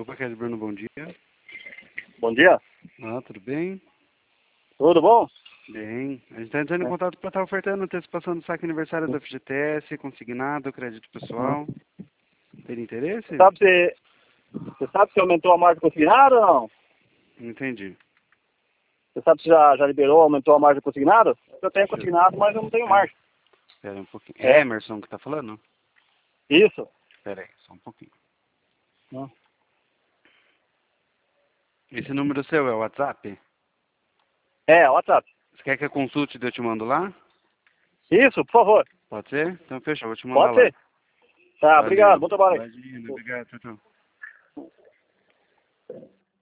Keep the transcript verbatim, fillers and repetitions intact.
Paquete Bruno, bom dia. Bom dia. Ah, tudo bem? Tudo bom? Bem. A gente está entrando em É. contato para estar ofertando antecipação do saque aniversário da F G T S, consignado, crédito pessoal. Tem interesse? Você sabe se, você sabe se aumentou a margem consignada ou não? Não entendi. Você sabe se já, já liberou, aumentou a margem consignada? Eu tenho consignado, mas eu não tenho É. margem. Espera um pouquinho. É É. Emerson que tá falando? Isso. Espera aí, só um pouquinho. Hum. Esse número seu é o WhatsApp? É, WhatsApp. Você quer que eu consulte e eu te mando lá? Isso, por favor. Pode ser? Então fechou, vou te mandar Pode lá. ser. Tá, obrigado. Valeu. Bom trabalho aí. Imagina, obrigado, tchau, tchau.